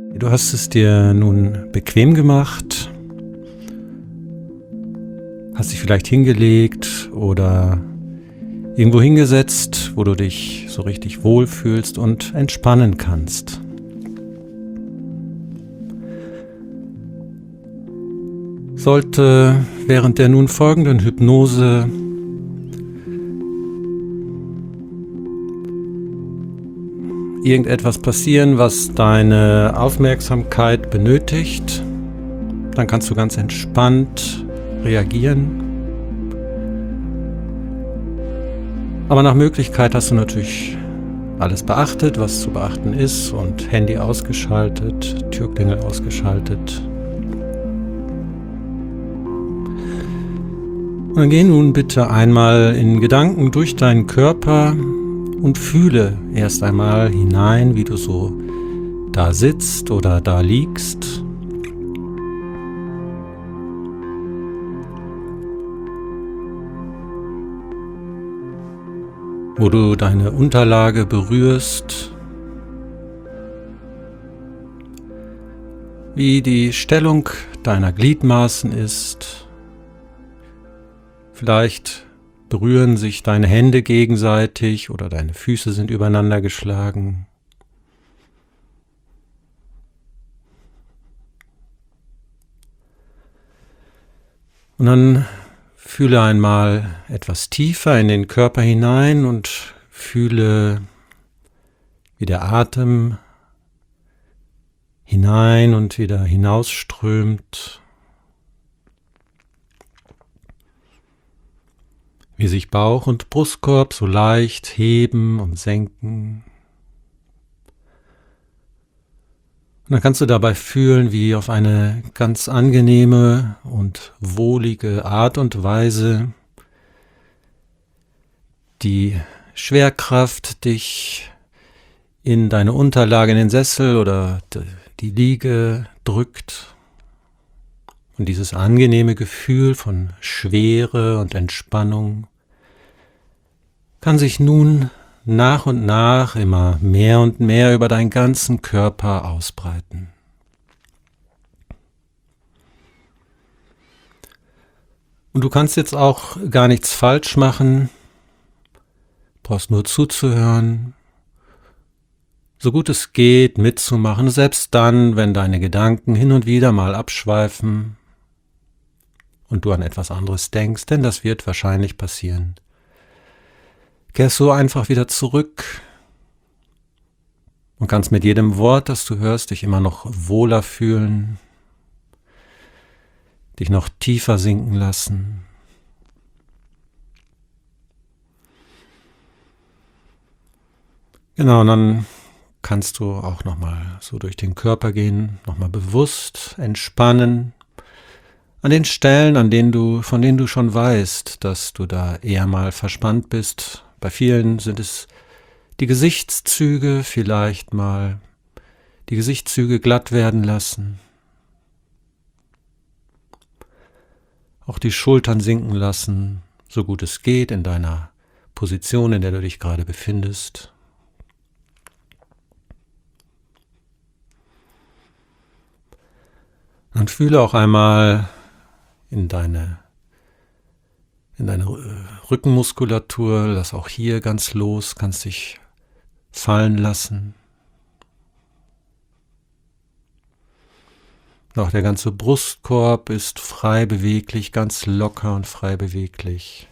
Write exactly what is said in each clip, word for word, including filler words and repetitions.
Du hast es dir nun bequem gemacht, hast dich vielleicht hingelegt oder irgendwo hingesetzt, wo du dich so richtig wohlfühlst und entspannen kannst. Sollte während der nun folgenden Hypnose irgendetwas passieren, was deine Aufmerksamkeit benötigt, dann kannst du ganz entspannt reagieren. Aber nach Möglichkeit hast du natürlich alles beachtet, was zu beachten ist, und Handy ausgeschaltet, Türklingel ausgeschaltet. Und dann geh nun bitte einmal in Gedanken durch deinen Körper und fühle erst einmal hinein, wie du so da sitzt oder da liegst. Wo du deine Unterlage berührst, wie die Stellung deiner Gliedmaßen ist. Vielleicht berühren sich deine Hände gegenseitig oder deine Füße sind übereinander geschlagen. Und dann fühle einmal etwas tiefer in den Körper hinein und fühle, wie der Atem hinein und wieder hinausströmt. Wie sich Bauch und Brustkorb so leicht heben und senken. Und dann kannst du dabei fühlen, wie auf eine ganz angenehme und wohlige Art und Weise die Schwerkraft dich in deine Unterlage, in den Sessel oder die Liege drückt. Und dieses angenehme Gefühl von Schwere und Entspannung kann sich nun nach und nach immer mehr und mehr über deinen ganzen Körper ausbreiten. Und du kannst jetzt auch gar nichts falsch machen, brauchst nur zuzuhören, so gut es geht mitzumachen, selbst dann, wenn deine Gedanken hin und wieder mal abschweifen und du an etwas anderes denkst, denn das wird wahrscheinlich passieren. Kehrst so einfach wieder zurück und kannst mit jedem Wort, das du hörst, dich immer noch wohler fühlen, dich noch tiefer sinken lassen. Genau, und dann kannst du auch nochmal so durch den Körper gehen, nochmal bewusst entspannen, an den Stellen, an denen du, von denen du schon weißt, dass du da eher mal verspannt bist. Bei vielen sind es die Gesichtszüge, vielleicht mal die Gesichtszüge glatt werden lassen. Auch die Schultern sinken lassen, so gut es geht, in deiner Position, in der du dich gerade befindest. Und fühle auch einmal in deine in deine Rückenmuskulatur, lass auch hier ganz los, kannst dich fallen lassen. Und auch der ganze Brustkorb ist frei beweglich, ganz locker und frei beweglich.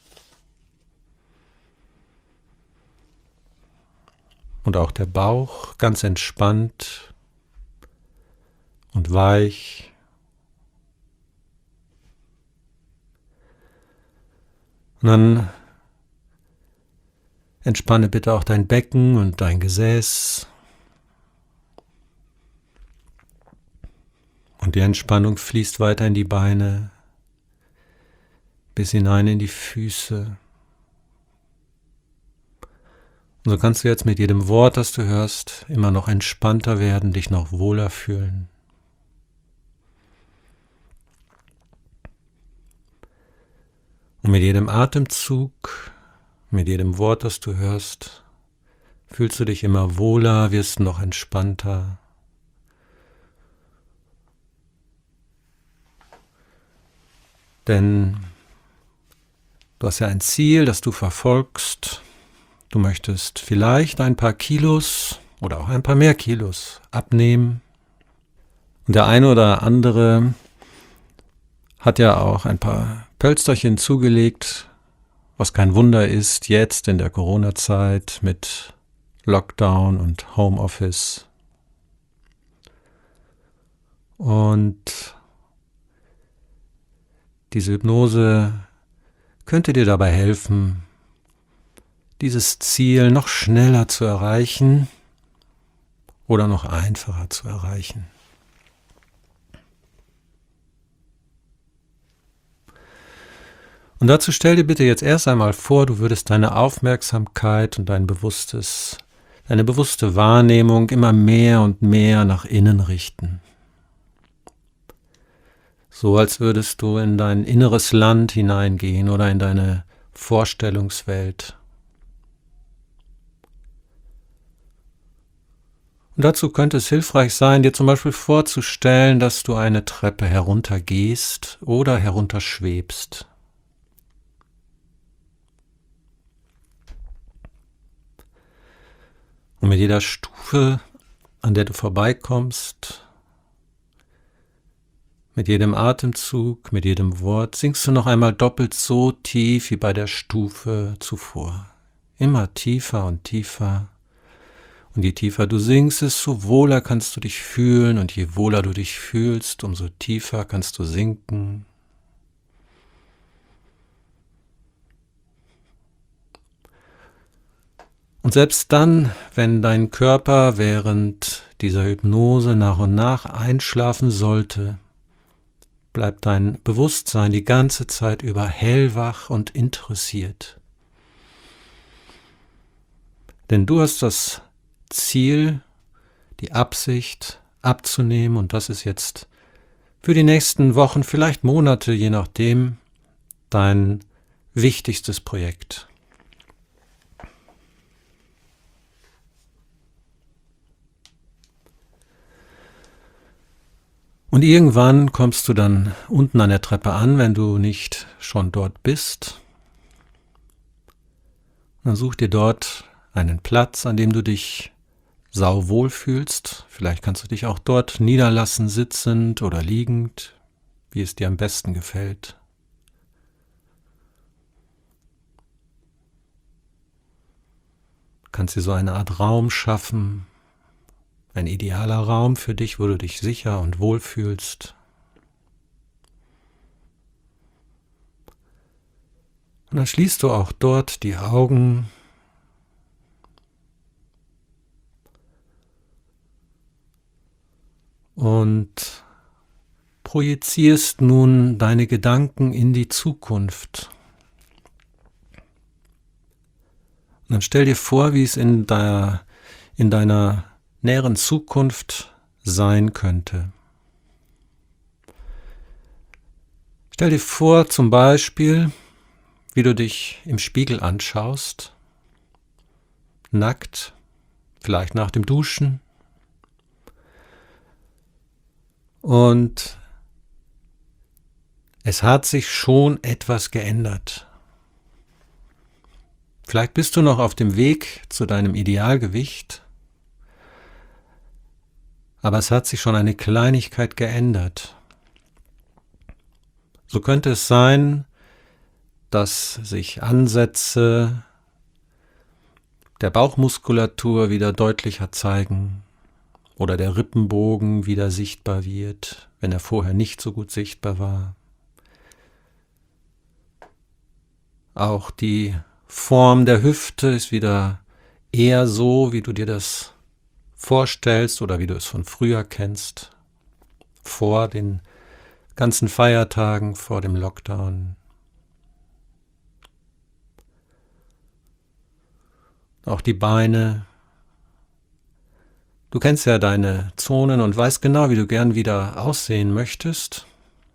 Und auch der Bauch ganz entspannt und weich. Und dann entspanne bitte auch dein Becken und dein Gesäß. Und die Entspannung fließt weiter in die Beine, bis hinein in die Füße. Und so kannst du jetzt mit jedem Wort, das du hörst, immer noch entspannter werden, dich noch wohler fühlen. Und mit jedem Atemzug, mit jedem Wort, das du hörst, fühlst du dich immer wohler, wirst noch entspannter Denn du hast ja ein Ziel, das du verfolgst. Du möchtest vielleicht ein paar Kilos oder auch ein paar mehr Kilos abnehmen. Und der eine oder andere hat ja auch ein paar Pölsterchen zugelegt, was kein Wunder ist, jetzt in der Corona-Zeit mit Lockdown und Homeoffice. Und diese Hypnose könnte dir dabei helfen, dieses Ziel noch schneller zu erreichen oder noch einfacher zu erreichen. Und dazu stell dir bitte jetzt erst einmal vor, du würdest deine Aufmerksamkeit und dein bewusstes, deine bewusste Wahrnehmung immer mehr und mehr nach innen richten. So als würdest du in dein inneres Land hineingehen oder in deine Vorstellungswelt. Und dazu könnte es hilfreich sein, dir zum Beispiel vorzustellen, dass du eine Treppe heruntergehst oder herunterschwebst. Und mit jeder Stufe, an der du vorbeikommst, mit jedem Atemzug, mit jedem Wort, sinkst du noch einmal doppelt so tief wie bei der Stufe zuvor. Immer tiefer und tiefer. Und je tiefer du sinkst, desto wohler kannst du dich fühlen. Und je wohler du dich fühlst, umso tiefer kannst du sinken. Und selbst dann, wenn dein Körper während dieser Hypnose nach und nach einschlafen sollte, bleibt dein Bewusstsein die ganze Zeit über hellwach und interessiert. Denn du hast das Ziel, die Absicht abzunehmen, und das ist jetzt für die nächsten Wochen, vielleicht Monate, je nachdem, dein wichtigstes Projekt. Und irgendwann kommst du dann unten an der Treppe an, wenn du nicht schon dort bist. Dann such dir dort einen Platz, an dem du dich sauwohl fühlst. Vielleicht kannst du dich auch dort niederlassen, sitzend oder liegend, wie es dir am besten gefällt. Du kannst dir so eine Art Raum schaffen, ein idealer Raum für dich, wo du dich sicher und wohl fühlst. Und dann schließt du auch dort die Augen und projizierst nun deine Gedanken in die Zukunft. Und dann stell dir vor, wie es in, der, in deiner näheren Zukunft sein könnte. Stell dir vor, zum Beispiel, wie du dich im Spiegel anschaust, nackt, vielleicht nach dem Duschen, und es hat sich schon etwas geändert. Vielleicht bist du noch auf dem Weg zu deinem Idealgewicht, aber es hat sich schon eine Kleinigkeit geändert. So könnte es sein, dass sich Ansätze der Bauchmuskulatur wieder deutlicher zeigen oder der Rippenbogen wieder sichtbar wird, wenn er vorher nicht so gut sichtbar war. Auch die Form der Hüfte ist wieder eher so, wie du dir das vorstellst oder wie du es von früher kennst, vor den ganzen Feiertagen, vor dem Lockdown. Auch die Beine. Du kennst ja deine Zonen und weißt genau, wie du gern wieder aussehen möchtest.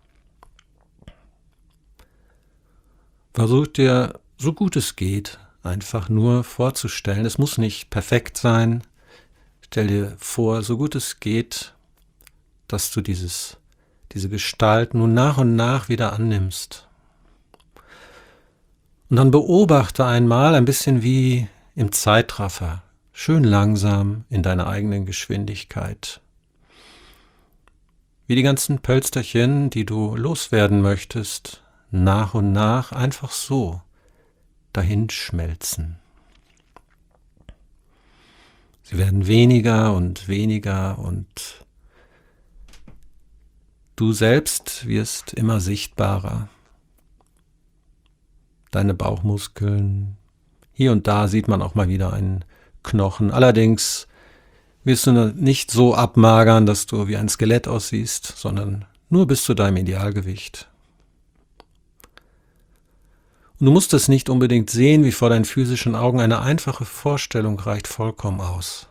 Versuch dir, so gut es geht, einfach nur vorzustellen. Es muss nicht perfekt sein. Stell dir vor, so gut es geht, dass du dieses, diese Gestalt nun nach und nach wieder annimmst. Und dann beobachte einmal ein bisschen wie im Zeitraffer, schön langsam in deiner eigenen Geschwindigkeit, wie die ganzen Pölsterchen, die du loswerden möchtest, nach und nach einfach so dahin schmelzen. Sie werden weniger und weniger und du selbst wirst immer sichtbarer. Deine Bauchmuskeln, hier und da sieht man auch mal wieder einen Knochen. Allerdings wirst du nicht so abmagern, dass du wie ein Skelett aussiehst, sondern nur bis zu deinem Idealgewicht. Und du musst es nicht unbedingt sehen, wie vor deinen physischen Augen. Eine einfache Vorstellung reicht vollkommen aus.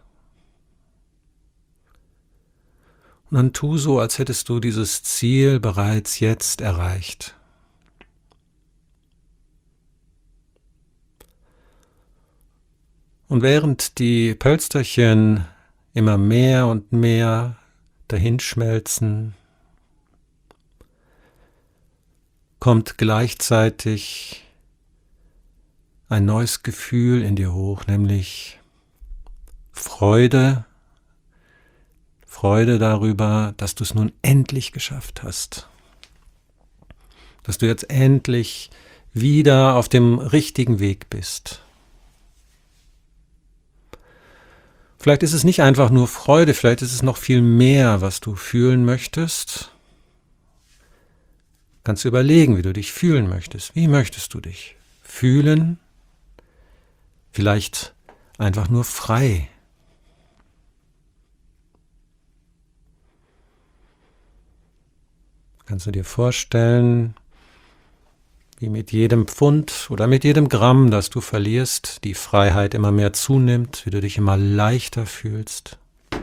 Und dann tu so, als hättest du dieses Ziel bereits jetzt erreicht. Und während die Pölsterchen immer mehr und mehr dahinschmelzen, kommt gleichzeitig ein neues Gefühl in dir hoch, nämlich Freude, Freude darüber, dass du es nun endlich geschafft hast, dass du jetzt endlich wieder auf dem richtigen Weg bist. Vielleicht ist es nicht einfach nur Freude, vielleicht ist es noch viel mehr, was du fühlen möchtest. Kannst du überlegen, wie du dich fühlen möchtest. Wie möchtest du dich fühlen? Vielleicht einfach nur frei. Kannst du dir vorstellen, wie mit jedem Pfund oder mit jedem Gramm, das du verlierst, die Freiheit immer mehr zunimmt, wie du dich immer leichter fühlst.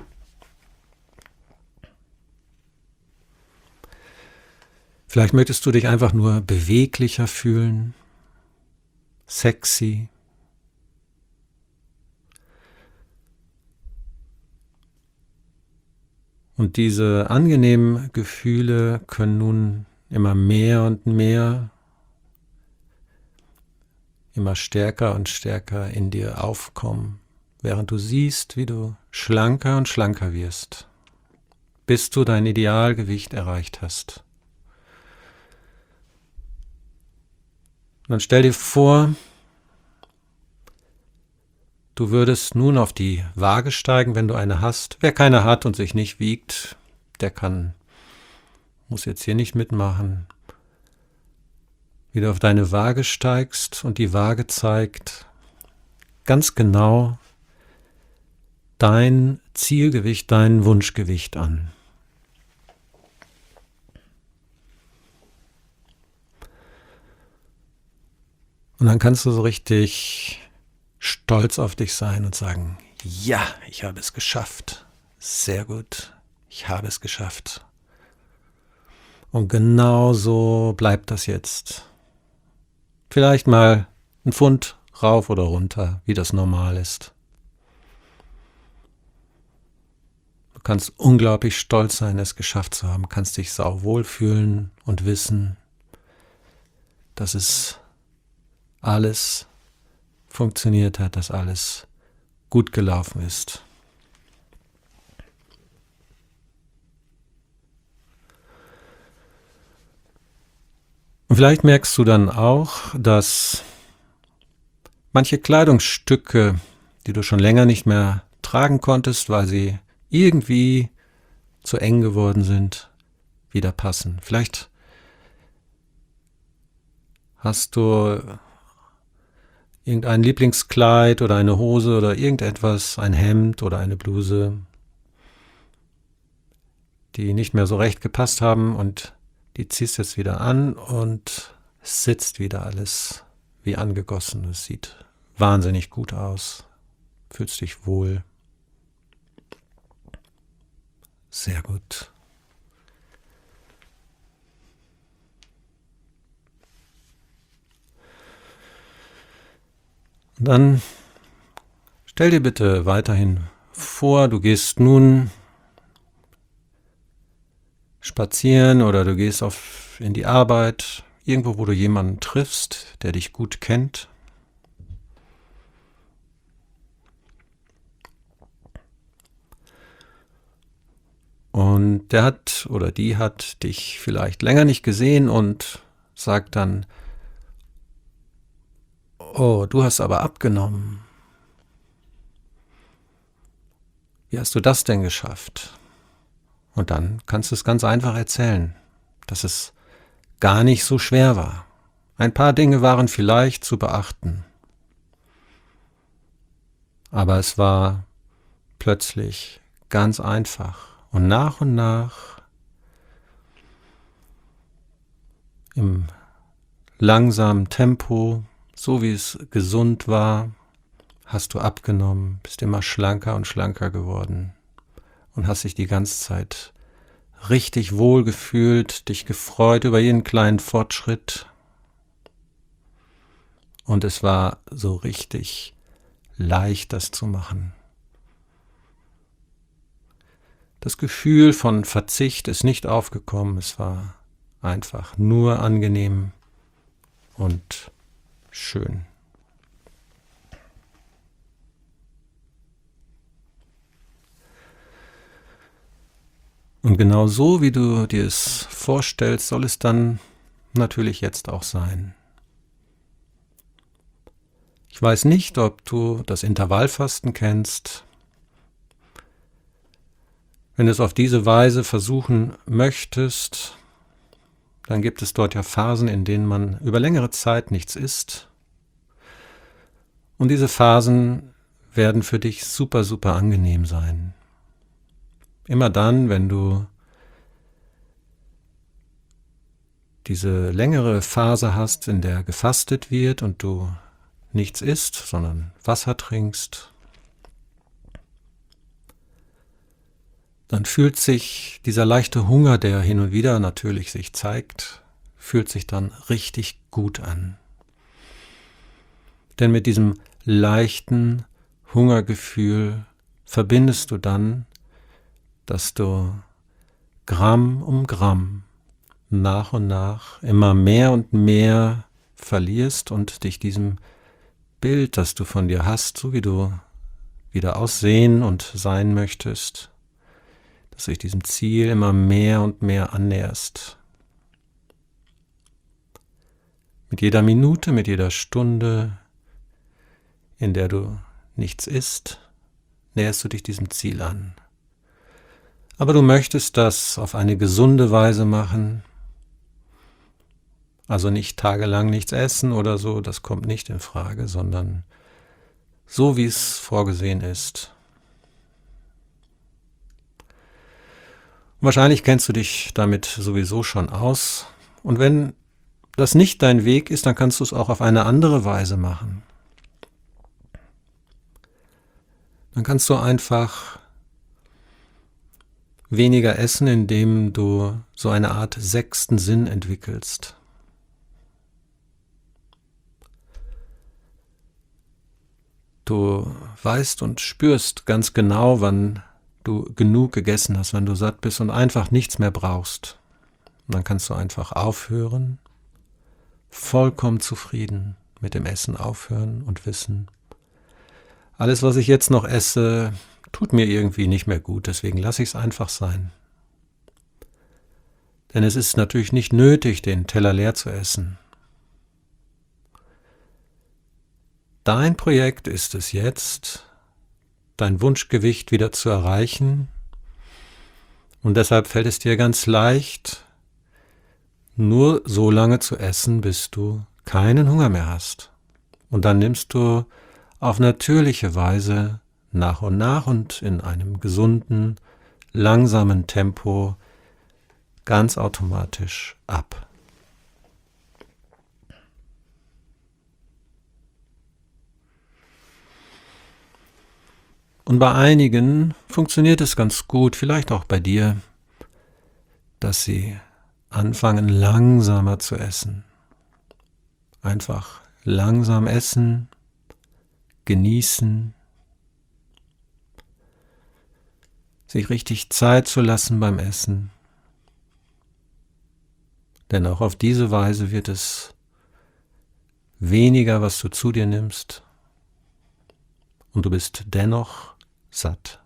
Vielleicht möchtest du dich einfach nur beweglicher fühlen, sexy. Und diese angenehmen Gefühle können nun immer mehr und mehr immer stärker und stärker in dir aufkommen, während du siehst, wie du schlanker und schlanker wirst, bis du dein Idealgewicht erreicht hast. Und dann stell dir vor, du würdest nun auf die Waage steigen, wenn du eine hast. Wer keine hat und sich nicht wiegt, der kann, muss jetzt hier nicht mitmachen. Wie du auf deine Waage steigst und die Waage zeigt ganz genau dein Zielgewicht, dein Wunschgewicht an. Und dann kannst du so richtig stolz auf dich sein und sagen, ja, ich habe es geschafft. Sehr gut, ich habe es geschafft. Und genau so bleibt das jetzt. Vielleicht mal ein Pfund rauf oder runter, wie das normal ist. Du kannst unglaublich stolz sein, es geschafft zu haben, kannst dich sauwohl fühlen und wissen, dass es alles funktioniert hat, dass alles gut gelaufen ist. Und vielleicht merkst du dann auch, dass manche Kleidungsstücke, die du schon länger nicht mehr tragen konntest, weil sie irgendwie zu eng geworden sind, wieder passen. Vielleicht hast du irgendein Lieblingskleid oder eine Hose oder irgendetwas, ein Hemd oder eine Bluse, die nicht mehr so recht gepasst haben und die ziehst jetzt wieder an und es sitzt wieder alles wie angegossen. Es sieht wahnsinnig gut aus. Fühlst dich wohl. Sehr gut. Und dann stell dir bitte weiterhin vor, du gehst nun spazieren oder du gehst auf, in die Arbeit, irgendwo, wo du jemanden triffst, der dich gut kennt. Und der hat oder die hat dich vielleicht länger nicht gesehen und sagt dann, oh, du hast aber abgenommen. Wie hast du das denn geschafft? Und dann kannst du es ganz einfach erzählen, dass es gar nicht so schwer war. Ein paar Dinge waren vielleicht zu beachten, aber es war plötzlich ganz einfach. Und nach und nach, im langsamen Tempo, so wie es gesund war, hast du abgenommen, bist immer schlanker und schlanker geworden und hast dich die ganze Zeit richtig wohl gefühlt, dich gefreut über jeden kleinen Fortschritt. Und es war so richtig leicht, das zu machen. Das Gefühl von Verzicht ist nicht aufgekommen, es war einfach nur angenehm und schön. Und genau so, wie du dir es vorstellst, soll es dann natürlich jetzt auch sein. Ich weiß nicht, ob du das Intervallfasten kennst. Wenn du es auf diese Weise versuchen möchtest, dann gibt es dort ja Phasen, in denen man über längere Zeit nichts isst. Und diese Phasen werden für dich super, super angenehm sein. Immer dann, wenn du diese längere Phase hast, in der gefastet wird und du nichts isst, sondern Wasser trinkst, dann fühlt sich dieser leichte Hunger, der hin und wieder natürlich sich zeigt, fühlt sich dann richtig gut an. Denn mit diesem leichten Hungergefühl verbindest du dann, dass du Gramm um Gramm nach und nach immer mehr und mehr verlierst und dich diesem Bild, das du von dir hast, so wie du wieder aussehen und sein möchtest, dass du dich diesem Ziel immer mehr und mehr annäherst. Mit jeder Minute, mit jeder Stunde, in der du nichts isst, näherst du dich diesem Ziel an. Aber du möchtest das auf eine gesunde Weise machen, also nicht tagelang nichts essen oder so, das kommt nicht in Frage, sondern so, wie es vorgesehen ist. Wahrscheinlich kennst du dich damit sowieso schon aus. Und wenn das nicht dein Weg ist, dann kannst du es auch auf eine andere Weise machen. Dann kannst du einfach weniger essen, indem du so eine Art sechsten Sinn entwickelst. Du weißt und spürst ganz genau, wann du genug gegessen hast, wenn du satt bist und einfach nichts mehr brauchst. Und dann kannst du einfach aufhören, vollkommen zufrieden mit dem Essen aufhören und wissen, alles, was ich jetzt noch esse, tut mir irgendwie nicht mehr gut, deswegen lasse ich es einfach sein. Denn es ist natürlich nicht nötig, den Teller leer zu essen. Dein Projekt ist es jetzt, dein Wunschgewicht wieder zu erreichen, und deshalb fällt es dir ganz leicht, nur so lange zu essen, bis du keinen Hunger mehr hast. Und dann nimmst du auf natürliche Weise nach und nach und in einem gesunden, langsamen Tempo ganz automatisch ab. Und bei einigen funktioniert es ganz gut, vielleicht auch bei dir, dass sie anfangen, langsamer zu essen. Einfach langsam essen, genießen, sich richtig Zeit zu lassen beim Essen. Denn auch auf diese Weise wird es weniger, was du zu dir nimmst, und du bist dennoch satt.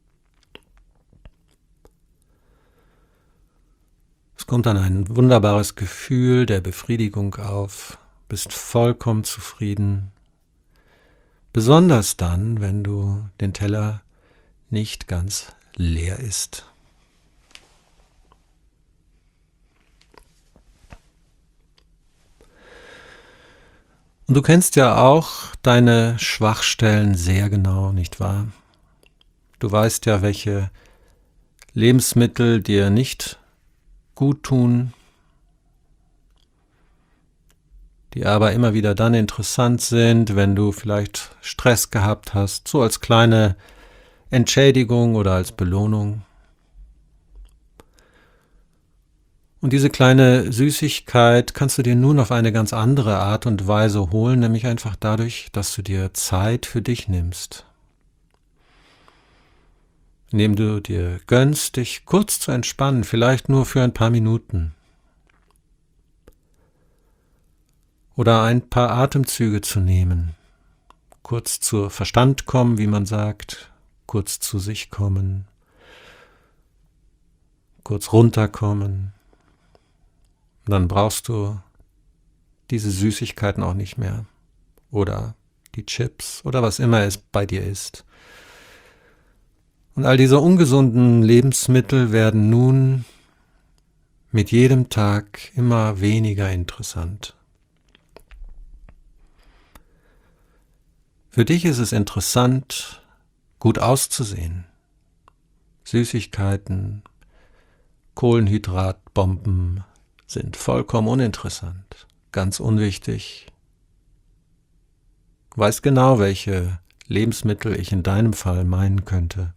Es kommt dann ein wunderbares Gefühl der Befriedigung auf, bist vollkommen zufrieden, besonders dann, wenn du den Teller nicht ganz leer isst. Und du kennst ja auch deine Schwachstellen sehr genau, nicht wahr? Du weißt ja, welche Lebensmittel dir nicht gut tun, die aber immer wieder dann interessant sind, wenn du vielleicht Stress gehabt hast, so als kleine Entschädigung oder als Belohnung. Und diese kleine Süßigkeit kannst du dir nun auf eine ganz andere Art und Weise holen, nämlich einfach dadurch, dass du dir Zeit für dich nimmst. Indem du dir gönnst, dich kurz zu entspannen, vielleicht nur für ein paar Minuten. Oder ein paar Atemzüge zu nehmen, kurz zu Verstand kommen, wie man sagt, kurz zu sich kommen, kurz runterkommen. Dann brauchst du diese Süßigkeiten auch nicht mehr oder die Chips oder was immer es bei dir ist. Und all diese ungesunden Lebensmittel werden nun mit jedem Tag immer weniger interessant. Für dich ist es interessant, gut auszusehen. Süßigkeiten, Kohlenhydratbomben sind vollkommen uninteressant, ganz unwichtig. Du weißt genau, welche Lebensmittel ich in deinem Fall meinen könnte.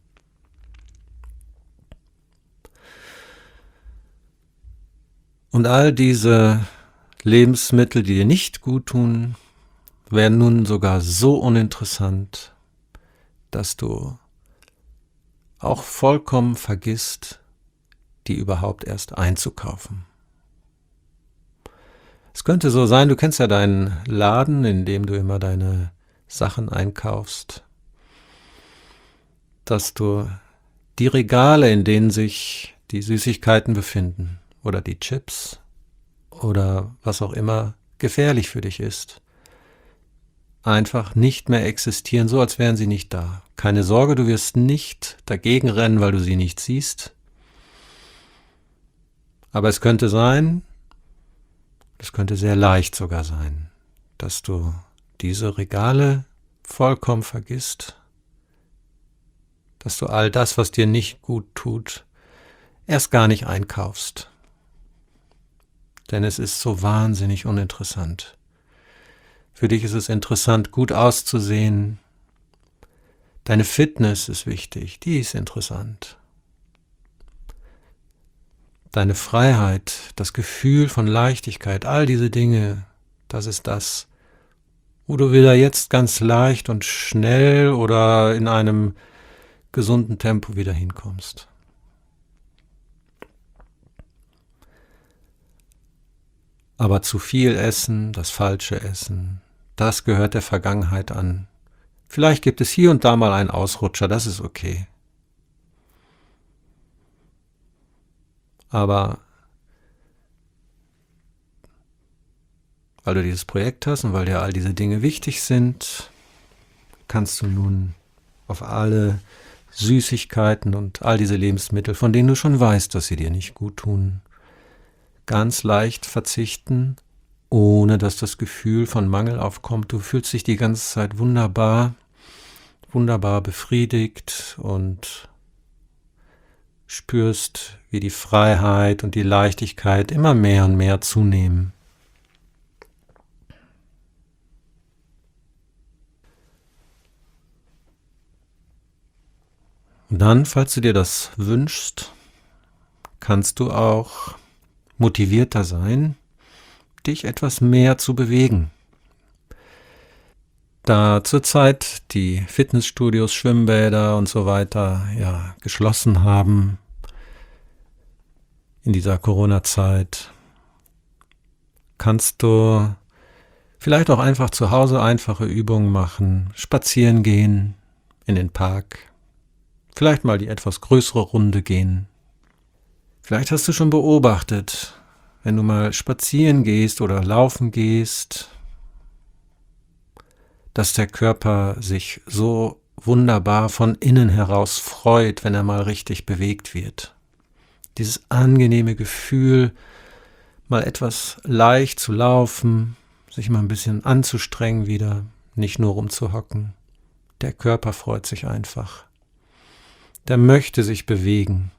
Und all diese Lebensmittel, die dir nicht gut tun, werden nun sogar so uninteressant, dass du auch vollkommen vergisst, die überhaupt erst einzukaufen. Es könnte so sein, du kennst ja deinen Laden, in dem du immer deine Sachen einkaufst, dass du die Regale, in denen sich die Süßigkeiten befinden oder die Chips oder was auch immer gefährlich für dich ist, einfach nicht mehr existieren, so als wären sie nicht da. Keine Sorge, du wirst nicht dagegen rennen, weil du sie nicht siehst. Aber es könnte sein, es könnte sehr leicht sogar sein, dass du diese Regale vollkommen vergisst, dass du all das, was dir nicht gut tut, erst gar nicht einkaufst. Denn es ist so wahnsinnig uninteressant. Für dich ist es interessant, gut auszusehen. Deine Fitness ist wichtig, die ist interessant. Deine Freiheit, das Gefühl von Leichtigkeit, all diese Dinge, das ist das, wo du wieder jetzt ganz leicht und schnell oder in einem gesunden Tempo wieder hinkommst. Aber zu viel Essen, das falsche Essen, das gehört der Vergangenheit an. Vielleicht gibt es hier und da mal einen Ausrutscher, das ist okay. Aber weil du dieses Projekt hast und weil dir all diese Dinge wichtig sind, kannst du nun auf alle Süßigkeiten und all diese Lebensmittel, von denen du schon weißt, dass sie dir nicht gut tun, ganz leicht verzichten, ohne dass das Gefühl von Mangel aufkommt. Du fühlst dich die ganze Zeit wunderbar, wunderbar befriedigt und spürst, wie die Freiheit und die Leichtigkeit immer mehr und mehr zunehmen. Und dann, falls du dir das wünschst, kannst du auch motivierter sein, dich etwas mehr zu bewegen. Da zurzeit die Fitnessstudios, Schwimmbäder und so weiter ja geschlossen haben in dieser Corona-Zeit, kannst du vielleicht auch einfach zu Hause einfache Übungen machen, spazieren gehen in den Park, vielleicht mal die etwas größere Runde gehen. Vielleicht hast du schon beobachtet, wenn du mal spazieren gehst oder laufen gehst, dass der Körper sich so wunderbar von innen heraus freut, wenn er mal richtig bewegt wird. Dieses angenehme Gefühl, mal etwas leicht zu laufen, sich mal ein bisschen anzustrengen wieder, nicht nur rumzuhocken. Der Körper freut sich einfach. Der möchte sich bewegen.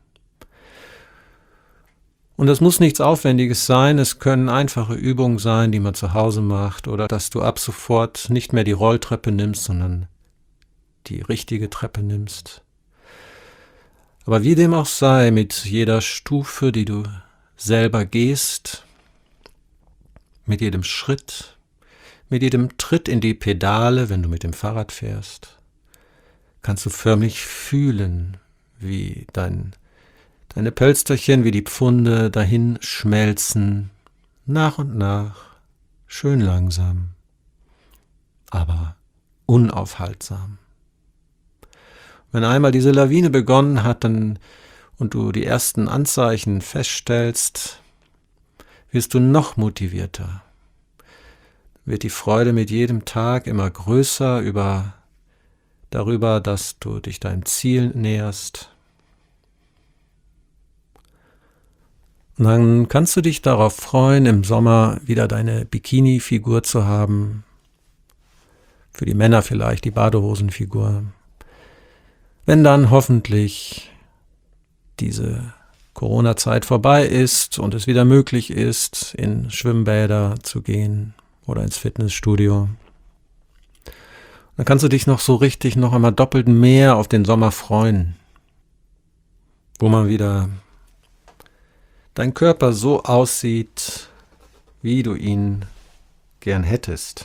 Und das muss nichts Aufwendiges sein, es können einfache Übungen sein, die man zu Hause macht, oder dass du ab sofort nicht mehr die Rolltreppe nimmst, sondern die richtige Treppe nimmst. Aber wie dem auch sei, mit jeder Stufe, die du selber gehst, mit jedem Schritt, mit jedem Tritt in die Pedale, wenn du mit dem Fahrrad fährst, kannst du förmlich fühlen, wie dein, deine Pölsterchen, wie die Pfunde dahin schmelzen, nach und nach, schön langsam, aber unaufhaltsam. Wenn einmal diese Lawine begonnen hat, dann, und du die ersten Anzeichen feststellst, wirst du noch motivierter. Wird die Freude mit jedem Tag immer größer über, darüber, dass du dich deinem Ziel näherst. Und dann kannst du dich darauf freuen, im Sommer wieder deine Bikini-Figur zu haben. Für die Männer vielleicht die Badehosenfigur. Wenn dann hoffentlich diese Corona-Zeit vorbei ist und es wieder möglich ist, in Schwimmbäder zu gehen oder ins Fitnessstudio, dann kannst du dich noch so richtig noch einmal doppelt mehr auf den Sommer freuen, wo man wieder dein Körper so aussieht, wie du ihn gern hättest.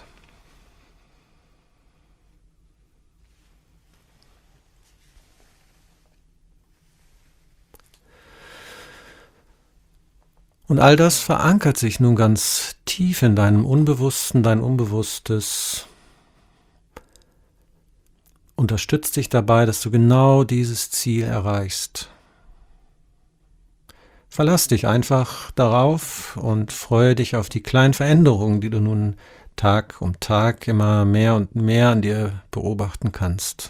Und all das verankert sich nun ganz tief in deinem Unbewussten, dein Unbewusstes unterstützt dich dabei, dass du genau dieses Ziel erreichst. Verlass dich einfach darauf und freue dich auf die kleinen Veränderungen, die du nun Tag um Tag immer mehr und mehr an dir beobachten kannst.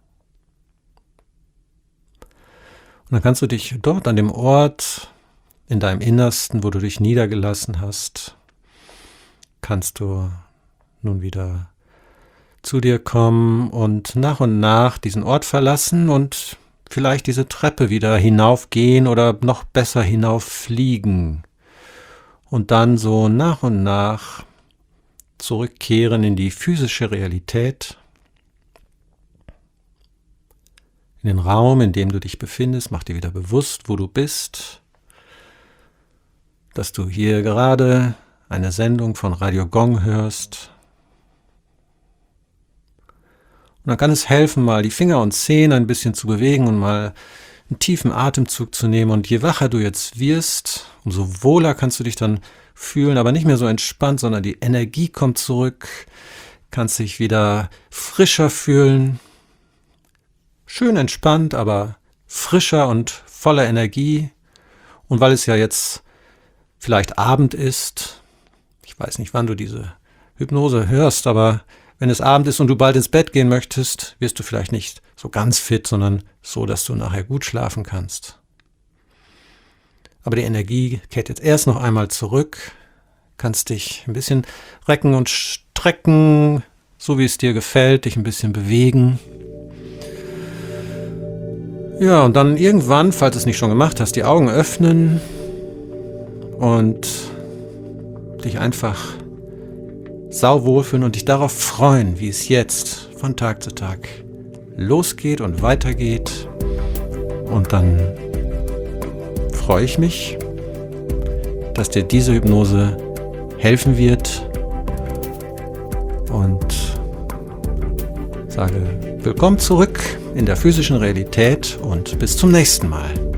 Und dann kannst du dich dort an dem Ort in deinem Innersten, wo du dich niedergelassen hast, kannst du nun wieder zu dir kommen und nach und nach diesen Ort verlassen und vielleicht diese Treppe wieder hinaufgehen oder noch besser hinauffliegen und dann so nach und nach zurückkehren in die physische Realität, in den Raum, in dem du dich befindest. Mach dir wieder bewusst, wo du bist, dass du hier gerade eine Sendung von Radio Gong hörst. Und dann kann es helfen, mal die Finger und Zehen ein bisschen zu bewegen und mal einen tiefen Atemzug zu nehmen. Und je wacher du jetzt wirst, umso wohler kannst du dich dann fühlen, aber nicht mehr so entspannt, sondern die Energie kommt zurück, kannst dich wieder frischer fühlen. Schön entspannt, aber frischer und voller Energie. Und weil es ja jetzt vielleicht Abend ist, ich weiß nicht, wann du diese Hypnose hörst, aber wenn es Abend ist und du bald ins Bett gehen möchtest, wirst du vielleicht nicht so ganz fit, sondern so, dass du nachher gut schlafen kannst. Aber die Energie kehrt jetzt erst noch einmal zurück, kannst dich ein bisschen recken und strecken, so wie es dir gefällt, dich ein bisschen bewegen. Ja, und dann irgendwann, falls du es nicht schon gemacht hast, die Augen öffnen und dich einfach sauwohl fühlen und dich darauf freuen, wie es jetzt von Tag zu Tag losgeht und weitergeht. Und dann freue ich mich, dass dir diese Hypnose helfen wird und sage willkommen zurück in der physischen Realität und bis zum nächsten Mal.